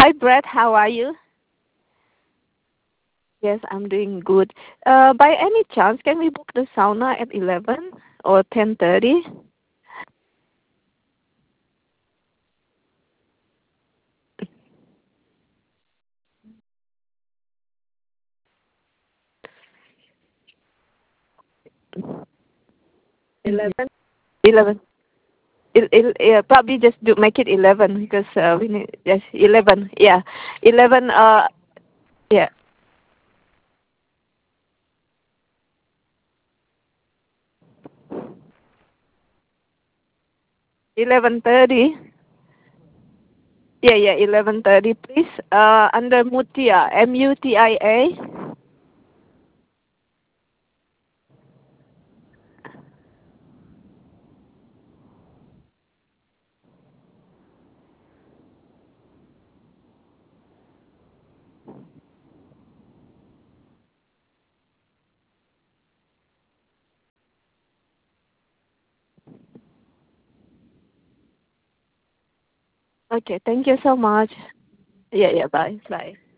Hi, Brett. How are you? Yes, I'm doing good. By any chance, can we book the sauna at 11 or 10:30? 11. 11. Yeah, probably just make it 11 because we need yes 11. Yeah, 11. Yeah, 11:30. Yeah, yeah, 11:30, please. Under Mutia, Mutia. Okay, thank you so much. Yeah, yeah, bye, bye.